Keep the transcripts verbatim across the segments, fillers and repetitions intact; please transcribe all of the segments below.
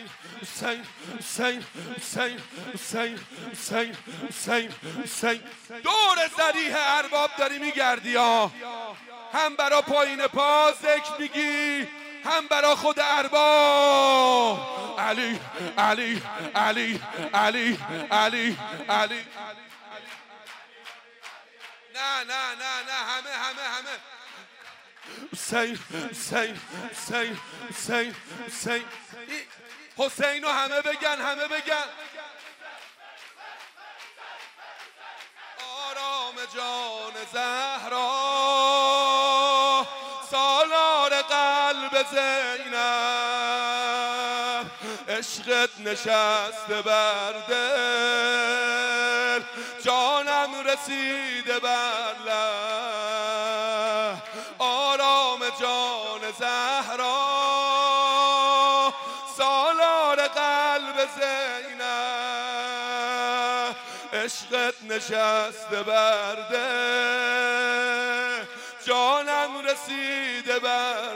حسین حسین حسین حسین حسین حسین حسین. دور ذریح ارباب داری میگردی ها، هم برا پایین پا ذکر میگی، هم برا خود ارباب. علی علی علی علی علی علی. نه نه نه نه همه همه همه. حسین حسین حسین حسین حسین حسین رو همه بگن همه بگن. آرام جان زهرا سالار قلب زینب، عشقت نشسته بر دل، جانم رسیده بر لب. آرام جان زهرا سالار قلب زینب، عشقت نشسته بر دل، جانم رسیده بر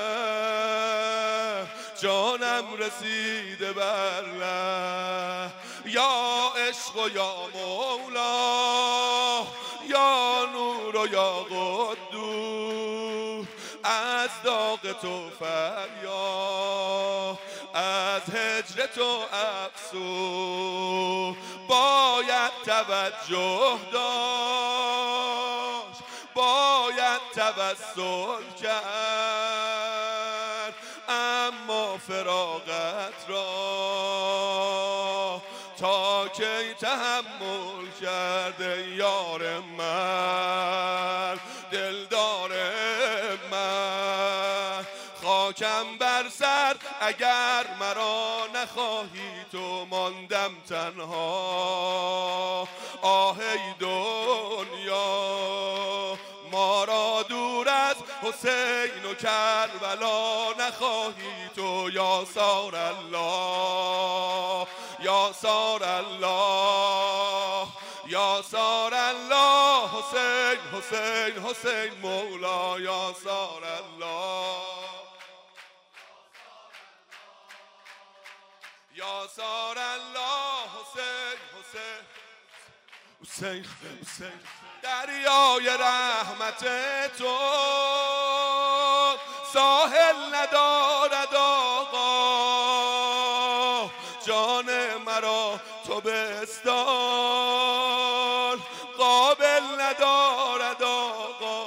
لب، جانم رسیده بر لب. یا عشق و یا مولا، یا نور و یا قدوس، از داغ تو فریاد، از هجر تو افسوس. باید توجه داشت، باید توسل کرد، اما فراغت را تا کی تحمل کرده یار من، دلدار من. خاکم بر سر اگر مرا نخواهی تو، ماندم تنها. آه ای دنیا ما را دور از حسین و کربلا نخواهی تو. یا سار الله یا سار الله یا سار الله. حسین حسین حسین مولا یا سار الله یا سار الله. حسین حسین حسین حسین. دریای رحمت تو ساحل ندارد آقا، جان مرا تو بستان قابل ندارد آقا،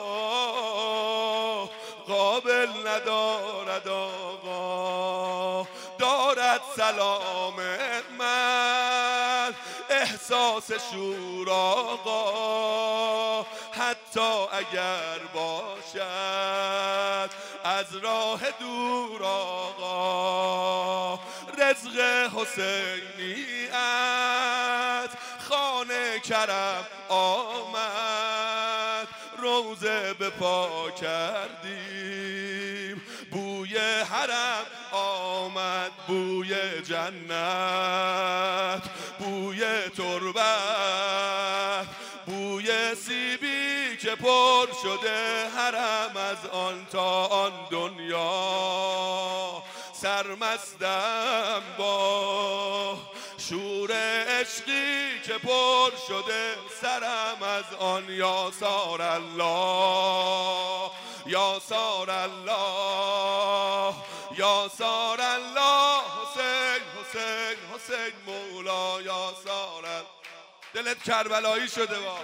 قابل ندارد آقا. دارد سلام من احساس شور آقا، حتی اگر باشد از راه دور آقا. رزق حسینیت خانه کرم آمد، روزه به پا کردیم، بوی حرم آمد، بوی جنت، بوی تربت، بوی سیبی که پر شده حرم از آن تا آن دنیا. سرمستم با شور عشقی که پر شده سرم از آن. یا سار الله یا سار الله یا سار الله. حسین حسین حسین مولا یا سار الله. دلت کربلایی شده با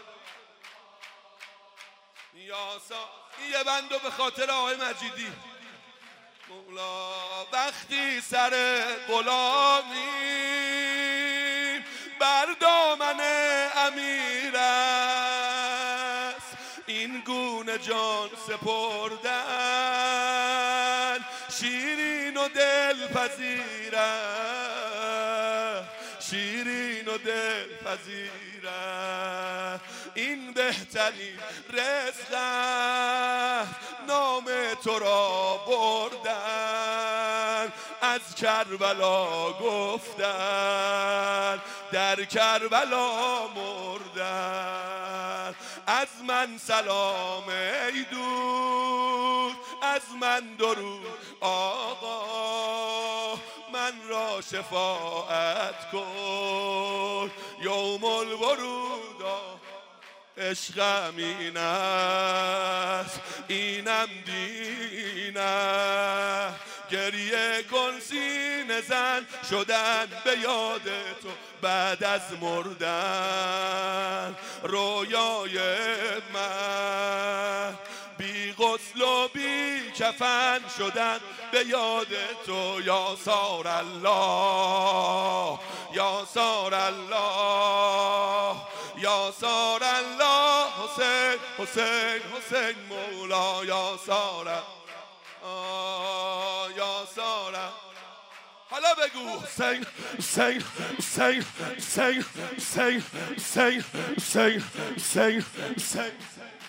یا سار. یه بندو به خاطر آقای مجیدی مولا. وقتی سر غلامی بر دامن امیر است، این گونه جان سپردن شیرین و دلپذیر است، شیرین و دلپذیر است. این بهترین رزق است نام تو را بردن، از کربلا گفتن در کربلا مردن. از من سلام ای دوست، از من درود آقا، من را شفاعت کن. یوم الورود عشقم این است، اینم دینه. گریه کن سینه زن شدن به یاد تو بعد از مردن. رویای من بی غسل و بی کفن شدن به یاد تو. یا سار الله یا سار الله یا سار الله حسین حسین حسین مولا. یا سار یا سار. حالا بگو حسین حسین حسین حسین حسین حسین حسین حسین حسین